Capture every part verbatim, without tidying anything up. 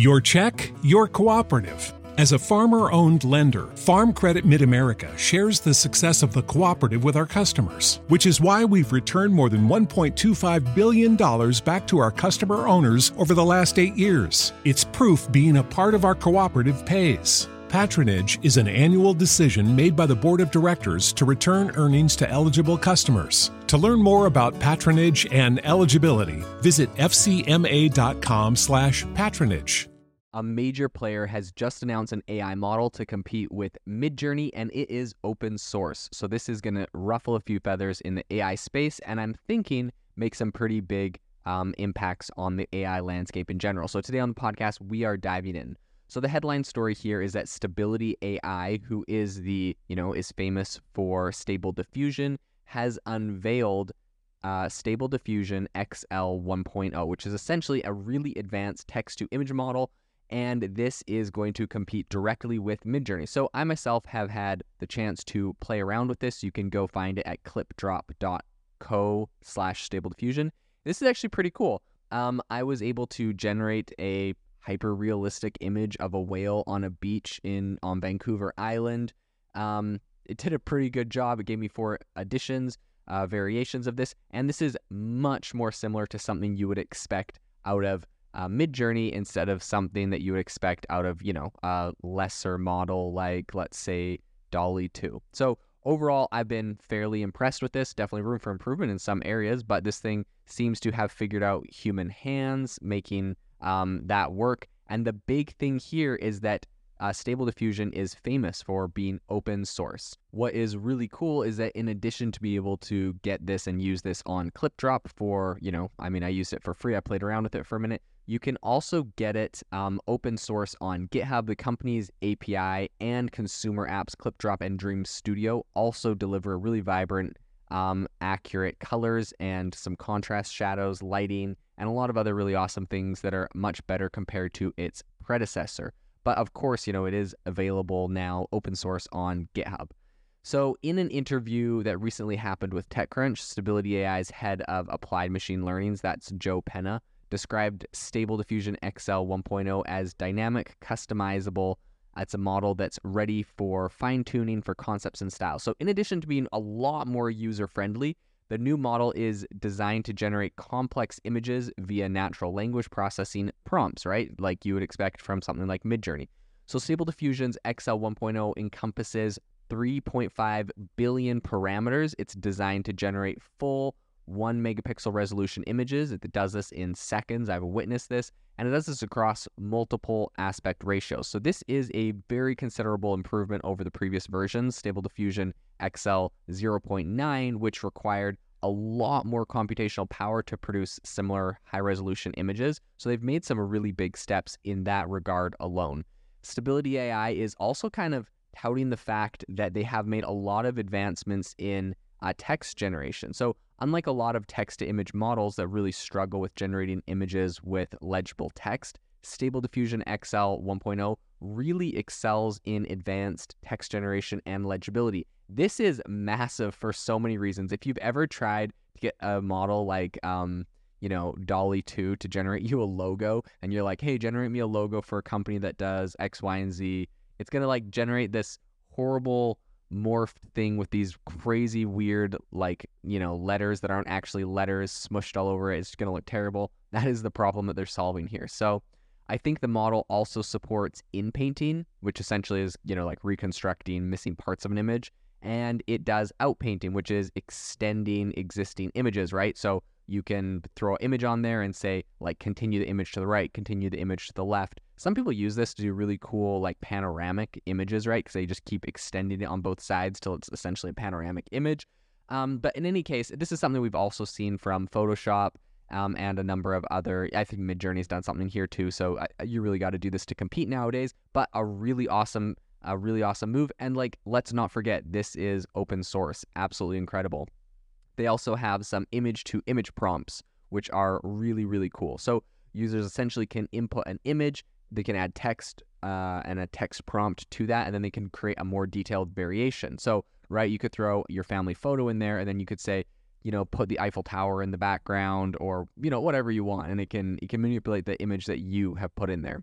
Your check, your cooperative. As a farmer-owned lender, Farm Credit Mid-America shares the success of the cooperative with our customers, which is why we've returned more than one point two five billion dollars back to our customer owners over the last eight years. It's proof being a part of our cooperative pays. Patronage is an annual decision made by the Board of Directors to return earnings to eligible customers. To learn more about patronage and eligibility, visit f c m a dot com slash patronage. A major player has just announced an A I model to compete with Midjourney, and it is open source. So this is going to ruffle a few feathers in the A I space, and I'm thinking make some pretty big um, impacts on the A I landscape in general. So today on the podcast, we are diving in. So the headline story here is that Stability A I, who is the, you know, is famous for Stable Diffusion, has unveiled uh, Stable Diffusion X L one point oh, which is essentially a really advanced text-to-image model, and this is going to compete directly with Midjourney. So I myself have had the chance to play around with this. You can go find it at clipdrop.co slash Stable Diffusion. This is actually pretty cool. Um, I was able to generate a hyper-realistic image of a whale on a beach in on Vancouver Island. Um, it did a pretty good job. It gave me four additions, uh, variations of this, and this is much more similar to something you would expect out of uh, Midjourney instead of something that you would expect out of, you know, a lesser model like, let's say, DALL-E two. So overall, I've been fairly impressed with this. Definitely room for improvement in some areas, but this thing seems to have figured out human hands, making Um, that work. And the big thing here is that uh, Stable Diffusion is famous for being open source. What is really cool is that in addition to be able to get this and use this on ClipDrop for, you know, I mean, I used it for free. I played around with it for a minute. You can also get it um, open source on GitHub. The company's A P I and consumer apps, ClipDrop and Dream Studio, also deliver really vibrant, um, accurate colors and some contrast shadows, lighting, and a lot of other really awesome things that are much better compared to its predecessor. But of course, you know, it is available now open source on GitHub. So in an interview that recently happened with TechCrunch, Stability A I's head of applied machine learning, that's Joe Penna, described Stable Diffusion X L one point oh as dynamic, customizable. It's a model that's ready for fine-tuning for concepts and styles. So in addition to being a lot more user-friendly, the new model is designed to generate complex images via natural language processing prompts, right? Like you would expect from something like Midjourney. So Stable Diffusion's X L one point oh encompasses three point five billion parameters. It's designed to generate full one megapixel resolution images. It does this in seconds. I've witnessed this, and it does this across multiple aspect ratios. So this is a very considerable improvement over the previous versions, Stable Diffusion X L zero point nine, which required a lot more computational power to produce similar high-resolution images. So they've made some really big steps in that regard alone. Stability A I is also kind of touting the fact that they have made a lot of advancements in uh, text generation. So unlike a lot of text-to-image models that really struggle with generating images with legible text, Stable Diffusion X L one point oh really excels in advanced text generation and legibility. This is massive for so many reasons. If you've ever tried to get a model like, um, you know, DALL-E two to generate you a logo, and you're like, hey, generate me a logo for a company that does X, Y, and Z, it's going to like generate this horrible morphed thing with these crazy weird, like, you know, letters that aren't actually letters smushed all over it. It's going to look terrible. That is the problem that they're solving here. So I think the model also supports in-painting, which essentially is, you know, like reconstructing missing parts of an image. And it does out-painting, which is extending existing images, right? So you can throw an image on there and say, like, continue the image to the right, continue the image to the left. Some people use this to do really cool, like, panoramic images, right? Because they just keep extending it on both sides till it's essentially a panoramic image. Um, but in any case, this is something we've also seen from Photoshop um, and a number of other, I think Midjourney's done something here too. So I, you really got to do this to compete nowadays, but a really awesome, a really awesome move. And like, let's not forget, this is open source, absolutely incredible. They also have some image to image prompts, which are really, really cool. So users essentially can input an image, they can add text uh, and a text prompt to that, and then they can create a more detailed variation. So, right, you could throw your family photo in there, and then you could say, you know, put the Eiffel Tower in the background, or, you know, whatever you want, and it can it can manipulate the image that you have put in there.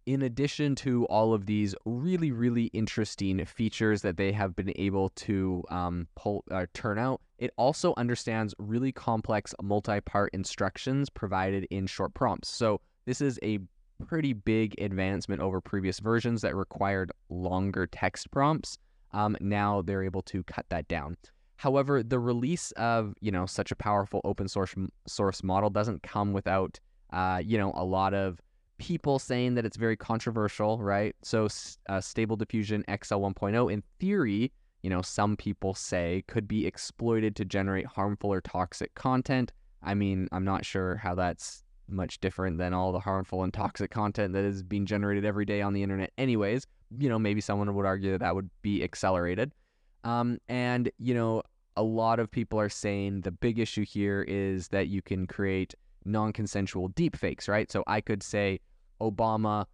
in addition to all of these really, really interesting features that they have been able to um, pull, uh, turn out, it also understands really complex multi-part instructions provided in short prompts. So this is a pretty big advancement over previous versions that required longer text prompts. Um, now they're able to cut that down. However, the release of, you know, such a powerful open source source model doesn't come without, uh, you know, a lot of people saying that it's very controversial, right? So uh, Stable Diffusion X L one point oh, in theory, you know, some people say could be exploited to generate harmful or toxic content. I mean, I'm not sure how that's much different than all the harmful and toxic content that is being generated every day on the internet anyways. You know, maybe someone would argue that that would be accelerated. Um, and, you know, a lot of people are saying the big issue here is that you can create non-consensual deepfakes, right? So I could say Obama,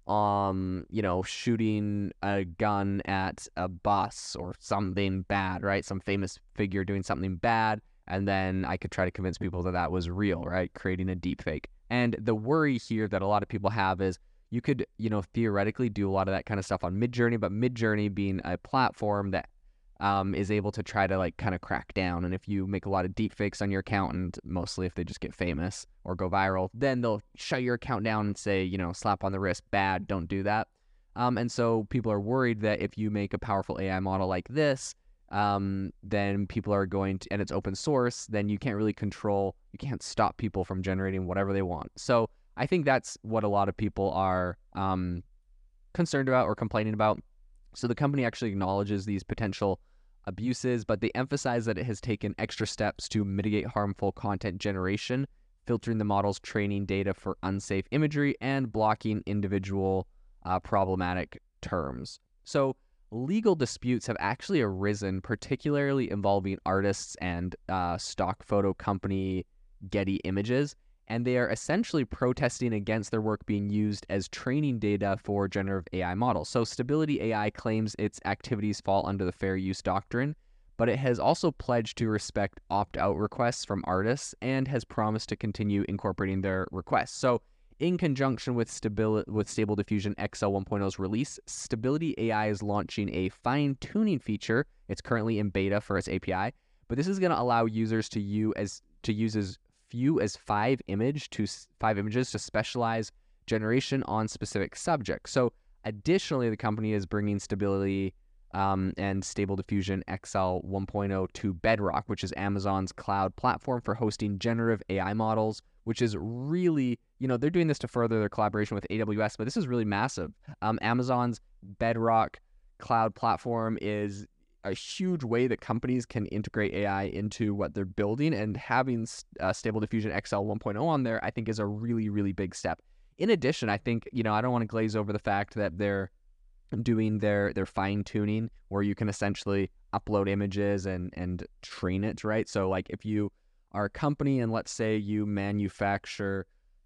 um, you know, shooting a gun at a bus or something bad, right? Some famous figure doing something bad. And then I could try to convince people that that was real, right? Creating a deepfake. And the worry here that a lot of people have is you could, you know, theoretically do a lot of that kind of stuff on Midjourney, but Midjourney being a platform that um, is able to try to like kind of crack down. And if you make a lot of deepfakes on your account, and mostly if they just get famous or go viral, then they'll shut your account down and say, you know, slap on the wrist, bad, don't do that. Um, and so people are worried that if you make a powerful A I model like this, um, then people are going to, and it's open source, then you can't really control, you can't stop people from generating whatever they want. So I think that's what a lot of people are um, concerned about or complaining about. So the company actually acknowledges these potential abuses, but they emphasize that it has taken extra steps to mitigate harmful content generation, filtering the model's training data for unsafe imagery, and blocking individual uh, problematic terms. So legal disputes have actually arisen, particularly involving artists and uh, stock photo company Getty Images, and they are essentially protesting against their work being used as training data for generative A I models. So Stability A I claims its activities fall under the fair use doctrine, but it has also pledged to respect opt-out requests from artists and has promised to continue incorporating their requests. So in conjunction with, Stabil- with Stable Diffusion X L one point oh's release, Stability A I is launching a fine-tuning feature. It's currently in beta for its A P I, but this is going to allow users to use as to use as few as five image to five images to specialize generation on specific subjects. So additionally, the company is bringing Stability um, and Stable Diffusion X L one point oh to Bedrock, which is Amazon's cloud platform for hosting generative A I models, which is really, you know, they're doing this to further their collaboration with A W S, but this is really massive. Um, Amazon's Bedrock cloud platform is a huge way that companies can integrate A I into what they're building, and having uh, Stable Diffusion X L one point oh on there, I think, is a really, really big step. In addition, I think, you know, I don't want to glaze over the fact that they're doing their their fine tuning, where you can essentially upload images and and train it, right? So like if you are a company and let's say you manufacture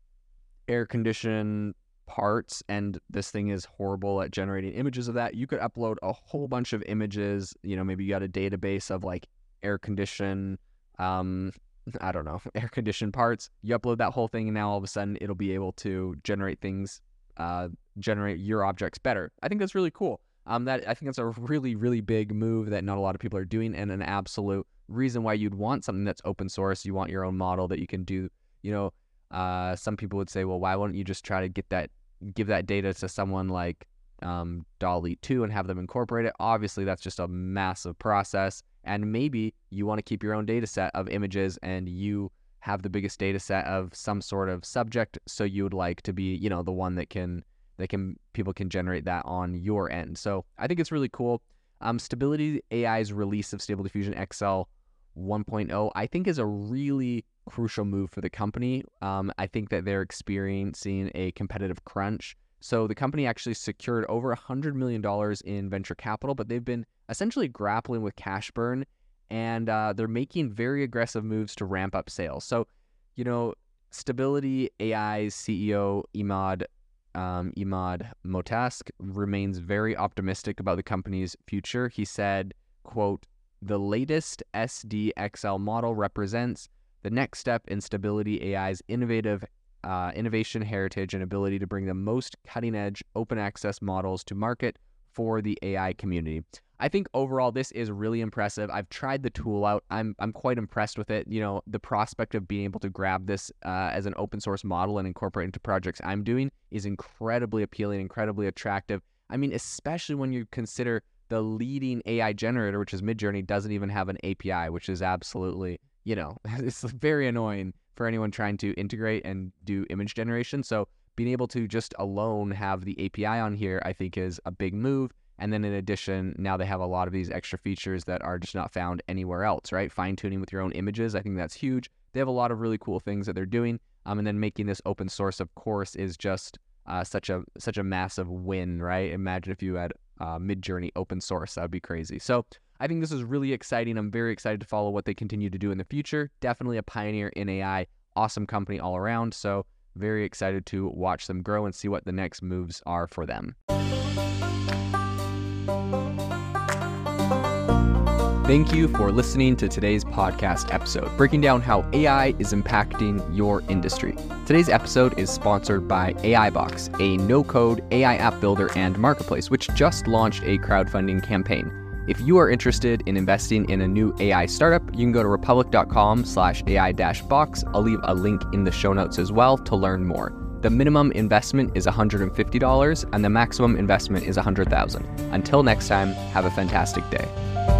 air condition parts and this thing is horrible at generating images of that, you could upload a whole bunch of images. You know, maybe you got a database of like air condition, um, I don't know, air condition parts. You upload that whole thing and now all of a sudden it'll be able to generate things, uh, generate your objects better. I think that's really cool. Um, that I think that's a really, really big move that not a lot of people are doing, and an absolute reason why you'd want something that's open source. You want your own model that you can do, you know, Uh, some people would say, well, why wouldn't you just try to get that, give that data to someone like um, DALL-E two and have them incorporate it? Obviously, that's just a massive process. And maybe you want to keep your own data set of images and you have the biggest data set of some sort of subject. So you would like to be, you know, the one that can, that can, people can generate that on your end. So I think it's really cool. Um, Stability A I's release of Stable Diffusion X L one point oh, I think, is a really crucial move for the company. Um, I think that they're experiencing a competitive crunch. So the company actually secured over one hundred million dollars in venture capital, but they've been essentially grappling with cash burn, and uh, they're making very aggressive moves to ramp up sales. So, you know, Stability A I's C E O, Emad, um, Emad Motask, remains very optimistic about the company's future. He said, quote, "The latest S D X L model represents the next step in Stability A I's innovative uh, innovation heritage and ability to bring the most cutting-edge open access models to market for the A I community. I think overall this is really impressive. I've tried the tool out. I'm I'm quite impressed with it. You know, the prospect of being able to grab this uh, as an open source model and incorporate into projects I'm doing is incredibly appealing, incredibly attractive. I mean, especially when you consider the leading A I generator, which is Midjourney, doesn't even have an A P I, which is absolutely, you know, it's very annoying for anyone trying to integrate and do image generation. So being able to just alone have the A P I on here, I think is a big move. And then in addition, now they have a lot of these extra features that are just not found anywhere else, right? Fine-tuning with your own images, I think that's huge. They have a lot of really cool things that they're doing. Um, and then making this open source, of course, is just uh, such a such a massive win, right? Imagine if you had uh, Midjourney open source. That would be crazy. So I think this is really exciting. I'm very excited to follow what they continue to do in the future. Definitely a pioneer in A I. Awesome company all around. So very excited to watch them grow and see what the next moves are for them. Thank you for listening to today's podcast episode, breaking down how A I is impacting your industry. Today's episode is sponsored by AIbox, a no-code A I app builder and marketplace, which just launched a crowdfunding campaign. If you are interested in investing in a new A I startup, you can go to republic.com slash AI dash box. I'll leave a link in the show notes as well to learn more. The minimum investment is one hundred fifty dollars and the maximum investment is one hundred thousand dollars. Until next time, have a fantastic day.